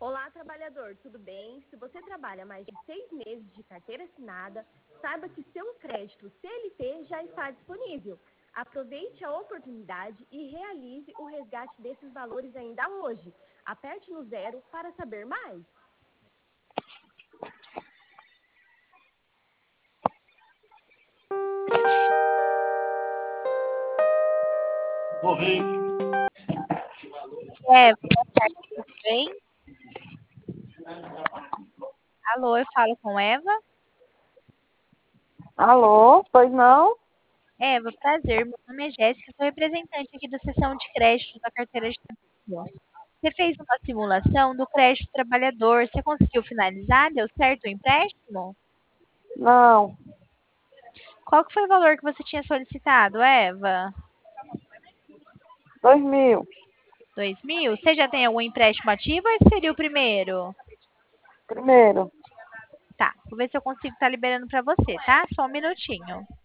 Olá, trabalhador, tudo bem? Se você trabalha mais de 6 meses de carteira assinada, saiba que seu crédito CLT já está disponível. Aproveite a oportunidade e realize o resgate desses valores ainda hoje. Aperte no 0 para saber mais. Boa tarde, tudo bem? Alô, eu falo com Eva. Alô, pois não? Eva, prazer. Meu nome é Jéssica, sou representante aqui da seção de crédito da carteira de trabalhador. Você fez uma simulação do crédito trabalhador. Você conseguiu finalizar? Deu certo o empréstimo? Não, Qual que foi o valor que você tinha solicitado, Eva? 2.000. 2.000? Você já tem algum empréstimo ativo ou esse seria o primeiro? Primeiro. Tá, vou ver se eu consigo estar liberando para você, tá? Só um minutinho.